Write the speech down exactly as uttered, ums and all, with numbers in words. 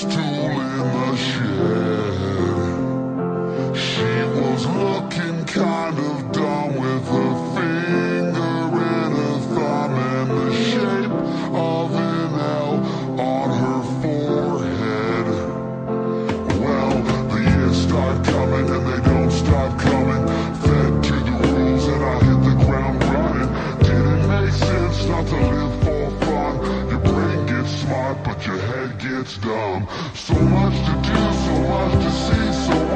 stool in the shed. She was looking kind of dumb with her finger and her thumb and the shape of an L on her forehead. Well, the years start coming and they don't stop coming. Fed to the rules and I hit the ground running. Didn't make sense not to live for fun. Your brain gets smart but your head gets dumb. So much to do, so much to see, so